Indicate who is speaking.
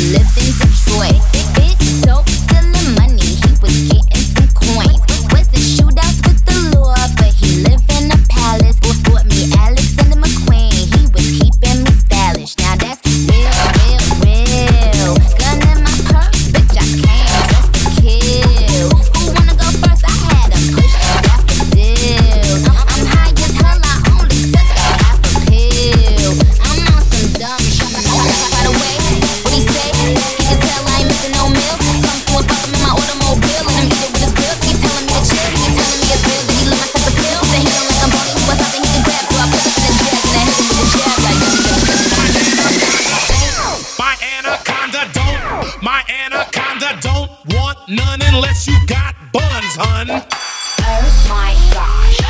Speaker 1: lived in Detroit. Big dope, stealing money, he was getting some coins. Wasn't shootouts with the law, but he lived in a palace. Bought me Alexander McQueen, he was keeping me stylish. Now that's real, real, real. Gun in my purse, bitch, I came just to kill. Who wanna go first? I had him push the daffodils. I'm high as hell, I only took a half a pill. I'm on some dumb shit. By the way, what he say? He can tell I ain't missing no meals. Come through and fuck him in my automobile, and I'm eating with his grills. He telling me to chill, he telling me it's real that he live my type of pills. And he don't like I'm bony, who else out there he can grab? So I put him in the jag and I hit him with the jab like
Speaker 2: My anaconda don't want none unless you got buns, hun.
Speaker 1: oh my gosh.